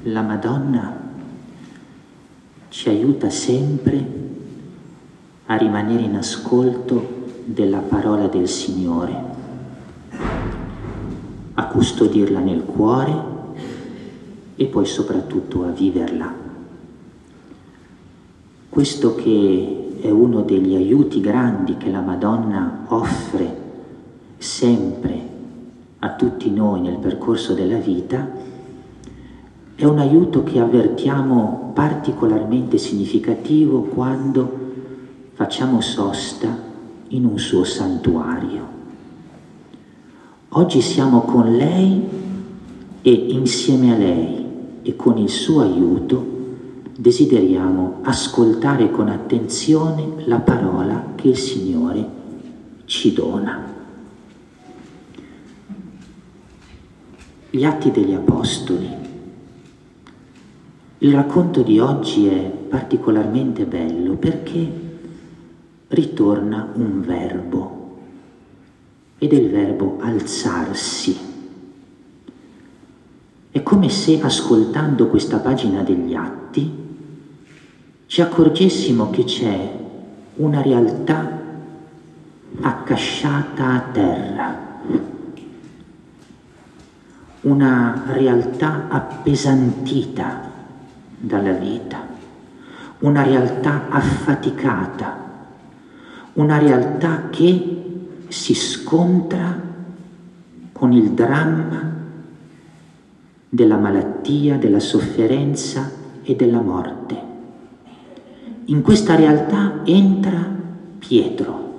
la Madonna ci aiuta sempre a rimanere in ascolto della parola del Signore, a custodirla nel cuore e poi soprattutto a viverla. Questo che è uno degli aiuti grandi che la Madonna offre sempre a tutti noi nel percorso della vita, è un aiuto che avvertiamo particolarmente significativo quando facciamo sosta in un suo santuario. Oggi siamo con lei e insieme a lei e con il suo aiuto desideriamo ascoltare con attenzione la parola che il Signore ci dona. Gli Atti degli Apostoli. Il racconto di oggi è particolarmente bello perché ritorna un verbo, ed è il verbo alzarsi. È come se, ascoltando questa pagina degli Atti, ci accorgessimo che c'è una realtà accasciata a terra, una realtà appesantita dalla vita, una realtà affaticata, una realtà che si scontra con il dramma della malattia, della sofferenza e della morte. In questa realtà entra Pietro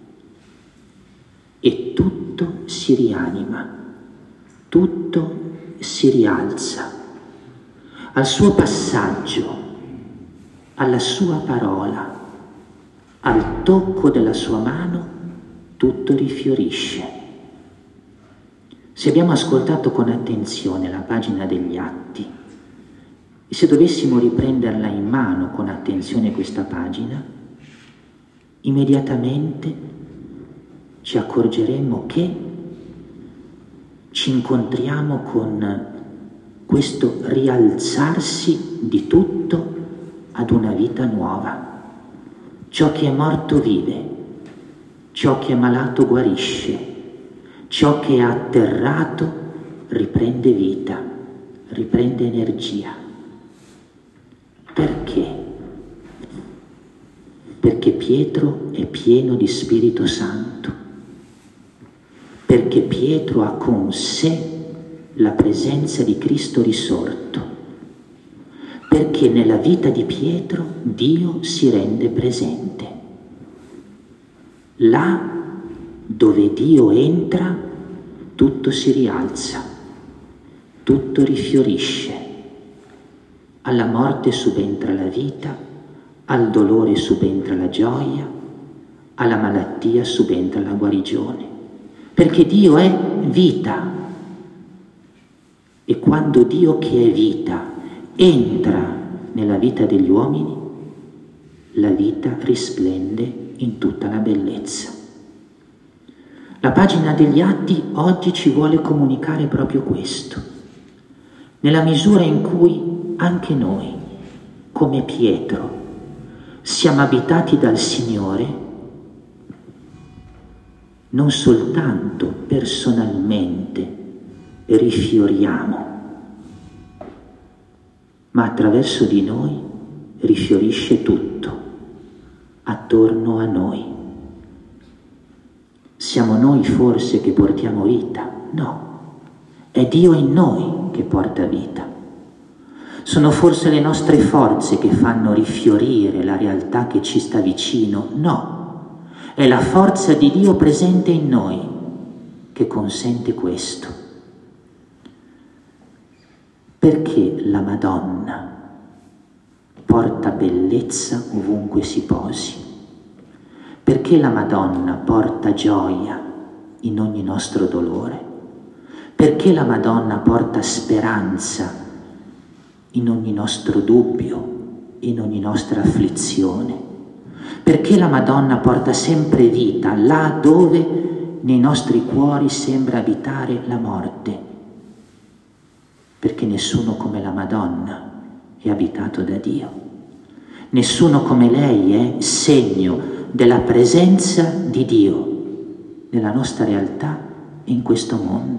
e tutto si rianima, tutto si rialza. Al suo passaggio, alla sua parola, al tocco della sua mano, tutto rifiorisce. Se abbiamo ascoltato con attenzione la pagina degli Atti, e se dovessimo riprenderla in mano con attenzione questa pagina, immediatamente ci accorgeremo che ci incontriamo con questo rialzarsi di tutto ad una vita nuova. Ciò che è morto vive, ciò che è malato guarisce, ciò che è atterrato riprende vita, riprende energia. Perché? Perché Pietro è pieno di Spirito Santo, perché Pietro ha con sé la presenza di Cristo risorto, perché nella vita di Pietro Dio si rende presente. Là dove Dio entra, tutto si rialza, tutto rifiorisce. Alla morte subentra la vita, al dolore subentra la gioia, alla malattia subentra la guarigione, perché Dio è vita. E quando Dio, che è vita, entra nella vita degli uomini, la vita risplende in tutta la bellezza. La pagina degli Atti oggi ci vuole comunicare proprio questo. Nella misura in cui anche noi, come Pietro, siamo abitati dal Signore, non soltanto personalmente rifioriamo, ma attraverso di noi rifiorisce tutto attorno a noi. Siamo noi forse che portiamo vita? No, è Dio in noi che porta vita. Sono forse le nostre forze che fanno rifiorire la realtà che ci sta vicino? No, è la forza di Dio presente in noi che consente questo. Perché la Madonna porta bellezza ovunque si posi? Perché la Madonna porta gioia in ogni nostro dolore? Perché la Madonna porta speranza in ogni nostro dubbio, in ogni nostra afflizione? Perché la Madonna porta sempre vita là dove nei nostri cuori sembra abitare la morte? perché nessuno come la Madonna è abitato da Dio. Nessuno come lei è segno della presenza di Dio nella nostra realtà e in questo mondo.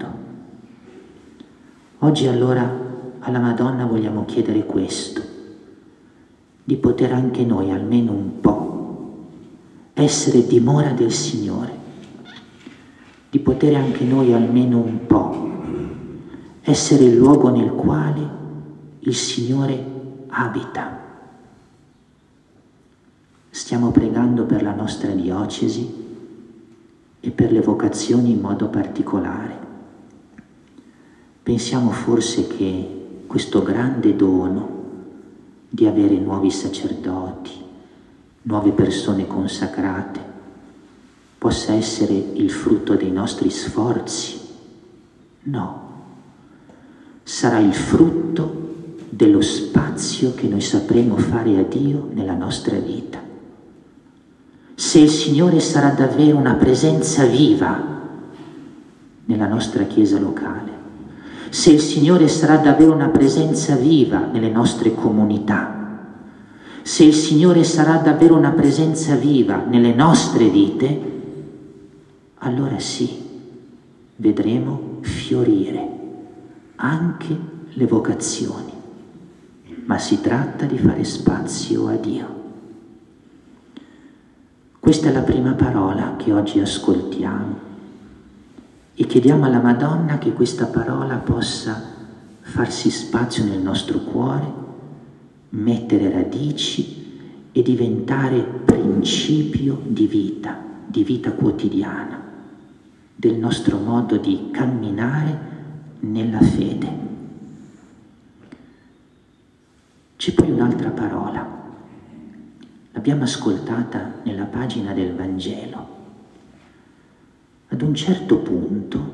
Oggi allora alla Madonna vogliamo chiedere questo, di poter anche noi almeno un po' essere dimora del Signore, di poter anche noi almeno un po' essere il luogo nel quale il Signore abita. Stiamo pregando per la nostra diocesi e per le vocazioni in modo particolare. Pensiamo forse che questo grande dono di avere nuovi sacerdoti, nuove persone consacrate, possa essere il frutto dei nostri sforzi? No. Sarà il frutto dello spazio che noi sapremo fare a Dio nella nostra vita. Se il Signore sarà davvero una presenza viva nella nostra chiesa locale, se il Signore sarà davvero una presenza viva nelle nostre comunità, se il Signore sarà davvero una presenza viva nelle nostre vite, allora sì, vedremo fiorire anche le vocazioni, ma si tratta di fare spazio a Dio. Questa è la prima parola che oggi ascoltiamo e chiediamo alla Madonna che questa parola possa farsi spazio nel nostro cuore, mettere radici e diventare principio di vita quotidiana, del nostro modo di camminare nella fede. C'è poi un'altra parola. L'abbiamo ascoltata nella pagina del Vangelo. Ad un certo punto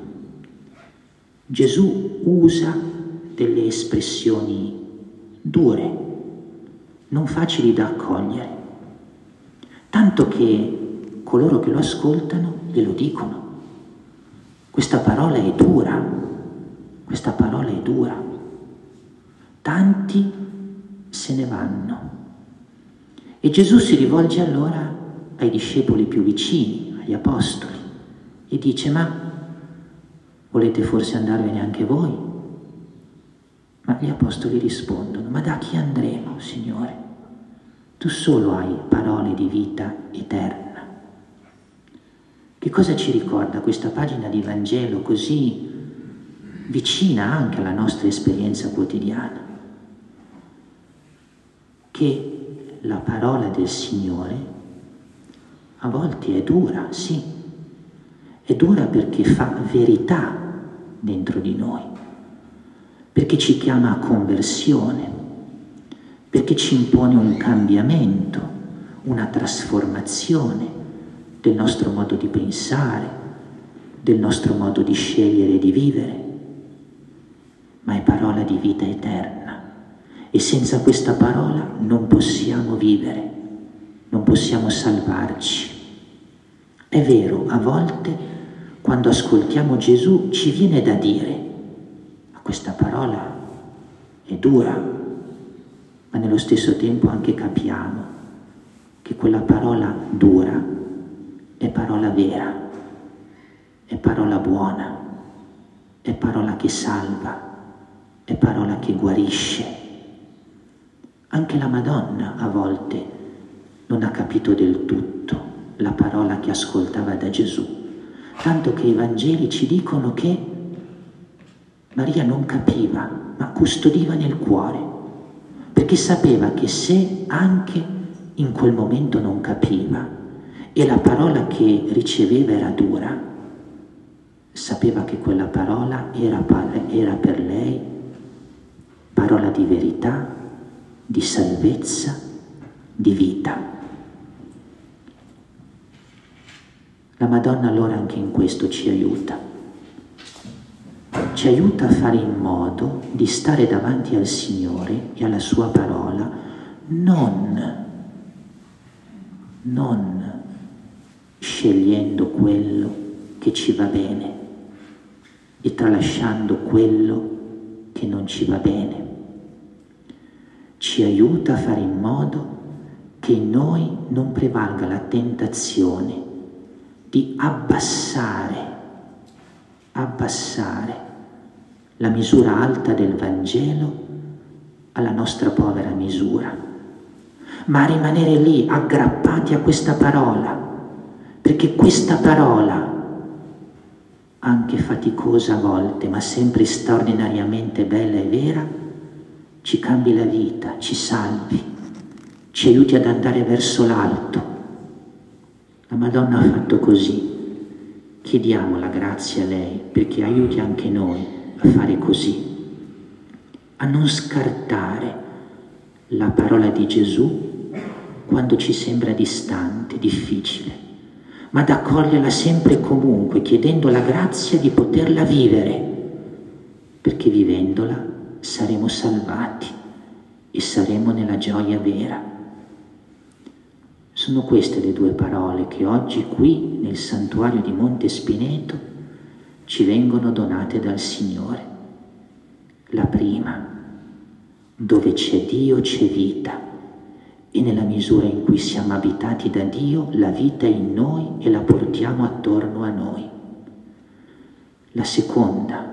Gesù usa delle espressioni dure, non facili da accogliere, tanto che coloro che lo ascoltano glielo dicono. Questa parola è dura, questa parola è dura. Tanti se ne vanno. E Gesù si rivolge allora ai discepoli più vicini, agli apostoli, e dice: ma volete forse andarvene anche voi? Ma gli apostoli rispondono: ma da chi andremo, Signore? Tu solo hai parole di vita eterna. Che cosa ci ricorda questa pagina di Vangelo così vicina anche alla nostra esperienza quotidiana? Che la parola del Signore a volte è dura, sì, è dura perché fa verità dentro di noi, perché ci chiama a conversione, perché ci impone un cambiamento, una trasformazione del nostro modo di pensare, del nostro modo di scegliere e di vivere, ma è parola di vita eterna. E senza questa parola non possiamo vivere, non possiamo salvarci. È vero, a volte quando ascoltiamo Gesù ci viene da dire: ma questa parola è dura, ma nello stesso tempo anche capiamo che quella parola dura è parola vera, è parola buona, è parola che salva, è parola che guarisce. Anche la Madonna a volte non ha capito del tutto la parola che ascoltava da Gesù, tanto che i Vangeli ci dicono che Maria non capiva, ma custodiva nel cuore, perché sapeva che se anche in quel momento non capiva e la parola che riceveva era dura, sapeva che quella parola era per lei parola di verità, di salvezza, di vita. La Madonna allora anche in questo ci aiuta a fare in modo di stare davanti al Signore e alla sua parola non scegliendo quello che ci va bene e tralasciando quello che che non ci va bene. Ci aiuta a fare in modo che in noi non prevalga la tentazione di abbassare la misura alta del Vangelo alla nostra povera misura, ma a rimanere lì aggrappati a questa parola, perché questa parola, anche faticosa a volte, ma sempre straordinariamente bella e vera, ci cambi la vita, ci salvi, ci aiuti ad andare verso l'alto. La Madonna ha fatto così. Chiediamo la grazia a lei perché aiuti anche noi a fare così, a non scartare la parola di Gesù quando ci sembra distante, difficile, ma ad accoglierla sempre e comunque, chiedendo la grazia di poterla vivere, perché vivendola saremo salvati e saremo nella gioia vera. Sono queste le due parole che oggi qui nel santuario di Monte Spineto ci vengono donate dal Signore. La prima, dove c'è Dio c'è vita, e nella misura in cui siamo abitati da Dio, la vita è in noi e la portiamo attorno a noi. La seconda,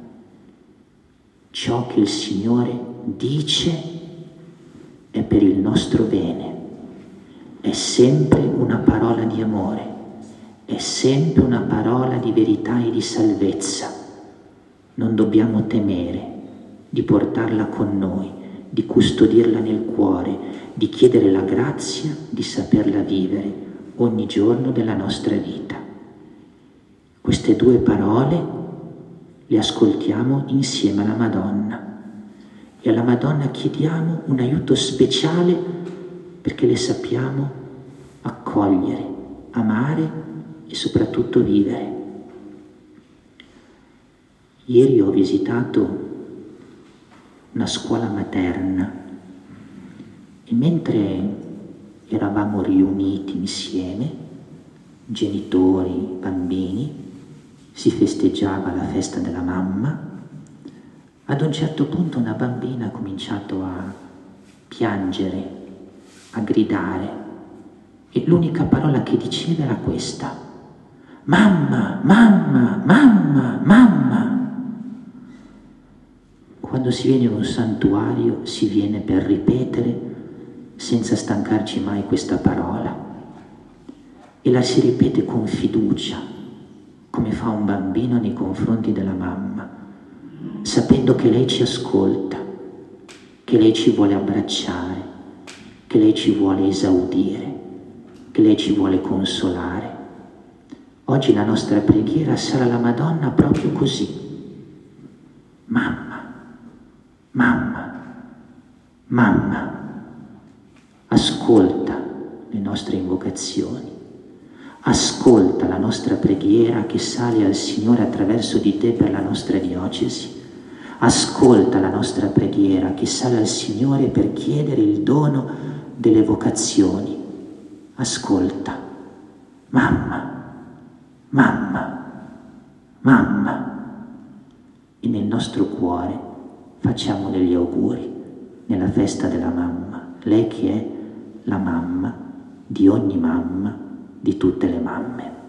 ciò che il Signore dice è per il nostro bene, è sempre una parola di amore, è sempre una parola di verità e di salvezza. Non dobbiamo temere di portarla con noi, di custodirla nel cuore, di chiedere la grazia di saperla vivere ogni giorno della nostra vita. Queste due parole le ascoltiamo insieme alla Madonna e alla Madonna chiediamo un aiuto speciale perché le sappiamo accogliere, amare e soprattutto vivere. Ieri ho visitato una scuola materna e mentre eravamo riuniti insieme, genitori, bambini, si festeggiava la festa della mamma, ad un certo punto una bambina ha cominciato a piangere, a gridare, e l'unica parola che diceva era questa: mamma, mamma, mamma, mamma. Quando si viene in un santuario si viene per ripetere senza stancarci mai questa parola, e la si ripete con fiducia, come fa un bambino nei confronti della mamma, sapendo che lei ci ascolta, che lei ci vuole abbracciare, che lei ci vuole esaudire, che lei ci vuole consolare. Oggi la nostra preghiera sarà alla Madonna proprio così: mamma, mamma, mamma, ascolta le nostre invocazioni, ascolta la nostra preghiera che sale al Signore attraverso di te per la nostra diocesi, ascolta la nostra preghiera che sale al Signore per chiedere il dono delle vocazioni. Ascolta, mamma, mamma, mamma, e nel nostro cuore facciamo degli auguri nella festa della mamma, lei che è la mamma di ogni mamma, di tutte le mamme.